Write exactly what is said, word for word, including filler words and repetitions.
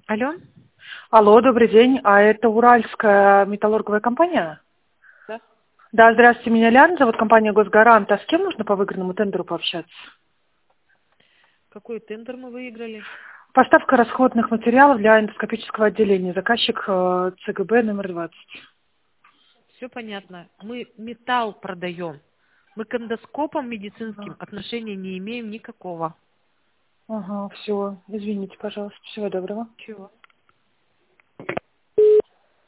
Алло? Алло, добрый день. А это Уральская металлурговая компания? Да. Да, здравствуйте, меня Ляна, зовут компания Госгарант. А с кем нужно по выигранному тендеру пообщаться? Какой тендер мы выиграли? Поставка расходных материалов для эндоскопического отделения. Заказчик э, ЦГБ номер двадцать. Все понятно. Мы металл продаем. Мы к эндоскопам медицинским Ага, отношения не имеем никакого. ага, все. Извините, пожалуйста. Всего доброго. Чего?